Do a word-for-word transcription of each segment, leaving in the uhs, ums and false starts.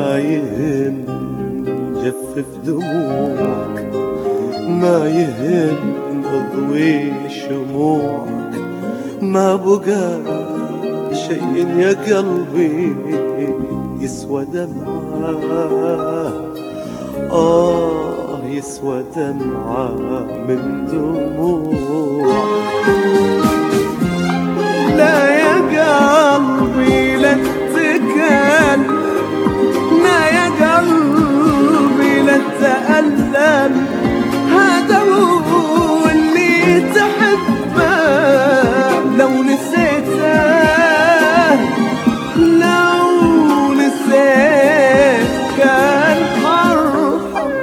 ما يهم جفف دموعك، ما يهم اضوي شموعك، ما بقى شيء يا قلبي يسوى دمعة، آه يسوى دمعة من دموعك. لا يا قلبي لا تتكلم، لا يا قلبي لا تتألم، هذا هو اللي تحبه لو نسيته، لو نسيت كان أرحم.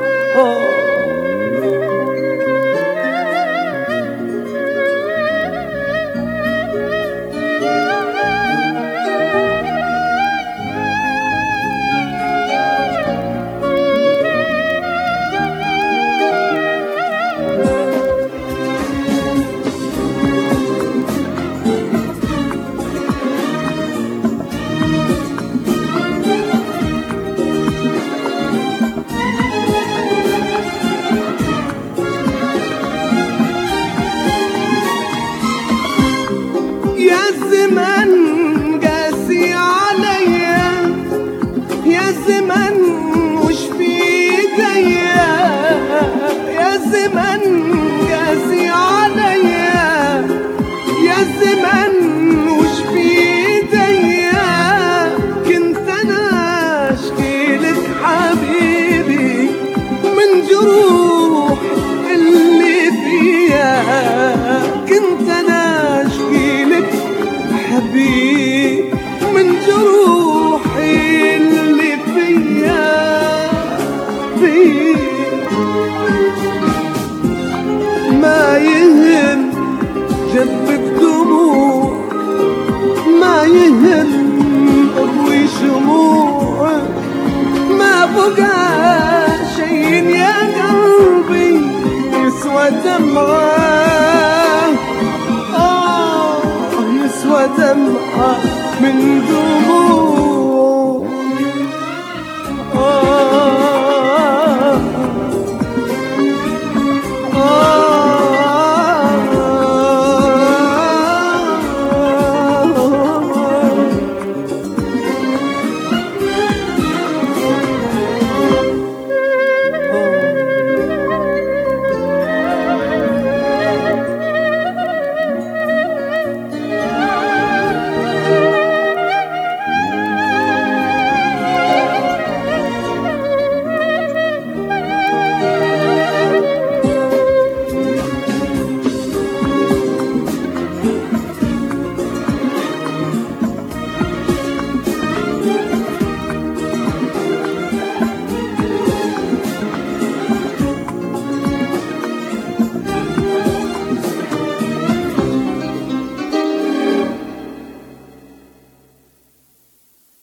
الزمن قاسي عليا، يا الزمن وش في ايديا، يا الزمن قاسي عليا، يا الزمن وش في ايديا، كنت انا اشكيلك حبيبي من جروح اللي فيا، كنت انا اشكيلك حبيبي من جروحي اللي فيا فيا. ما يهم جفف دموع، ما يهم اضوي شموع، ما بقى شيء يا قلبي يسوى دمعة، ودمعة من دموع.